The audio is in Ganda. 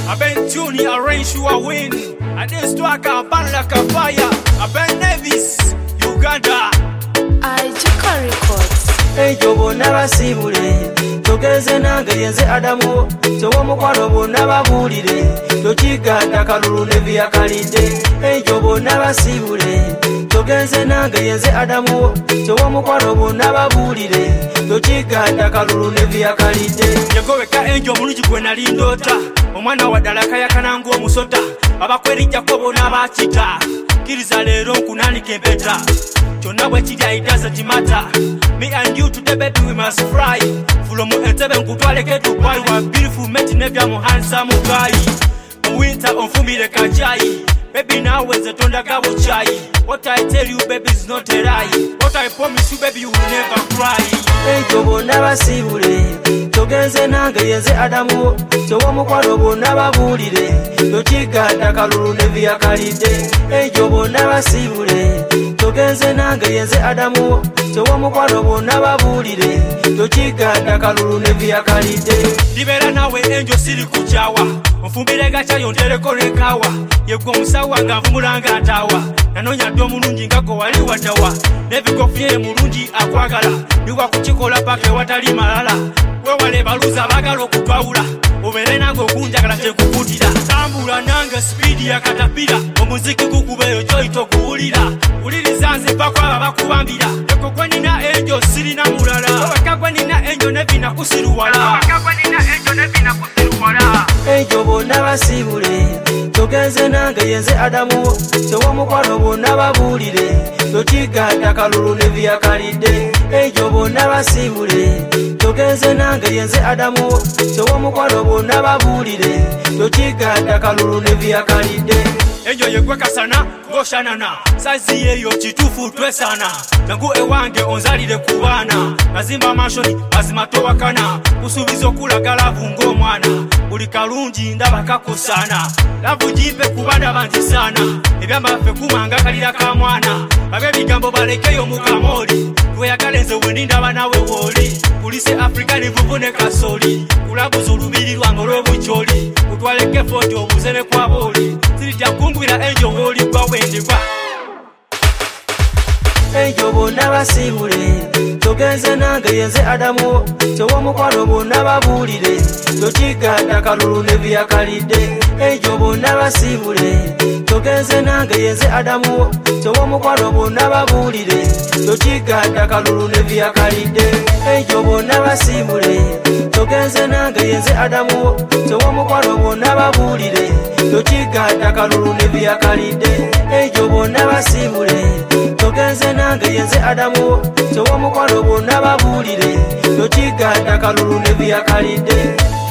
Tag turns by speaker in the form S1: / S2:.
S1: I been tuning, arrange you a win. I didn't strike a band like a fire. I been Nevis, Uganda.
S2: Ijika Records.
S3: Ejo bonna basibule togeze nange yenze Adamu tewo mukwano bonna babuulire tokiganda kalulu ne byakalidde. Ejo bonna basibule togeze nange yenze Adamu tewo mukwano bonna babuulire tokiganda kalulu ne byakalidde.
S1: Yegoweka enjo omulungi gwe nali ndoota omwana wa ddala kayakana ng'omusota abakwerijjako bonna bakita kkiriza leero nkunanika empeta kyonna bwe kiri it doesn't matter. Me and you today baby we must fly from Entebbe nkutwaleko Dubai wa beautiful mate nebya mu handsome guy mu winter onfumire kachai baby nawe ze tondaga buchai. What I tell you baby is not a lie. What I promise you baby you will never cry.
S3: Ejo bonna basibule togeze nange yenze Adamu tewo mukwano bonna babuulire tokiganda kalulu ne byakalidde. Ejo bonna basibule togeze nange yenze Adamu tewo mukwano bonna babuulire tokiganda kalulu ne byakalidde.
S1: Libera nawe enjo siri kuchawa onfumbire gachayo ntereko nekawa yegwo omusawa nga nvumulanga atawa nanonya ddo omulungi ngako wali watawa nebigofye mulungi akwagala biwa kukikola paka watali malala wewale baluza bagala okutwawula obere nange okunjagala tekukutira tambula nange speedi ya katapira omuziki gukubeyo kyoyita okuwulira wuliriza nze mpako aba bakubambira eko gwe nina enjo sirina mulala oweka gwe nina enjo nebinakusiruwala
S3: Ejo bonna basibule togeze nange yenze Adamu tewo mukwano bonna babuulire tokiganda kalulu ne byakalidde. Ejo bonna basibule togeze nange yenze Adamu tewo mukwano bonna babuulire tokiganda kalulu ne byakalidde.
S1: Enjo yegwe kasana ngoshanana sazi yeyo kitufu twesana jangu ewange onzalire ku baana nazimba amashoni mazima towakana kusuubiza okulagala vunga omwana buli kalungi ndaba kakosana lavu jipe ku baana bangi sana ebyambaffe kumanga kalira ka mwana ab'ebigambo balekeyo mu kamoli tweyagala nze wendi ndaba nawe wooli kulise Afrika nivuvune kasoli kulabuza olubiri lwange olw'obukyoli kutwaleko foto obuzene kwa booli siritya kungwira enjo wooli gwa wendegwa.
S3: Ejo bonna basibule togeze nange yenze Adamu tewo mukwano bonna babuulire tokiganda kalulu ne byakalidde. Ejo bonna basibule togeze nange yenze Adamu tewo mukwano bonna babuulire tokiganda kalulu ne byakalidde. Ejo bonna basibule togeze nange yenze Adamu tewo mukwano bonna babuulire tokiganda kalulu ne byakalidde. Ejo bonna basibule togeze nange yenze Adamu tewo mukwano bonna babuulire tokiganda kalulu ne byakalidde.